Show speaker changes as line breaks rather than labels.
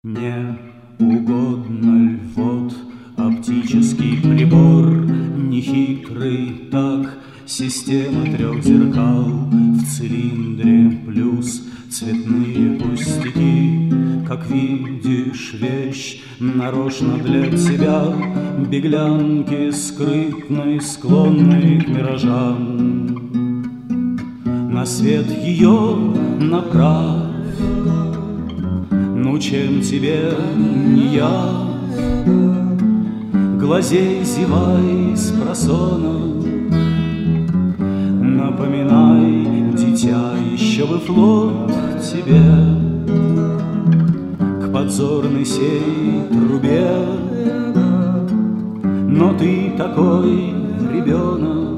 Не угодно ль вот оптический прибор, нехитрый так, система трех зеркал в цилиндре плюс цветные пустяки. Как видишь, вещь нарочно для тебя, беглянки скрытной, склонной к миражам. На свет ее направь, ну чем тебе не я? Глазей зевай спросонок, напоминай, дитя, еще бы флот тебе к подзорной сей трубе. Но ты такой ребенок,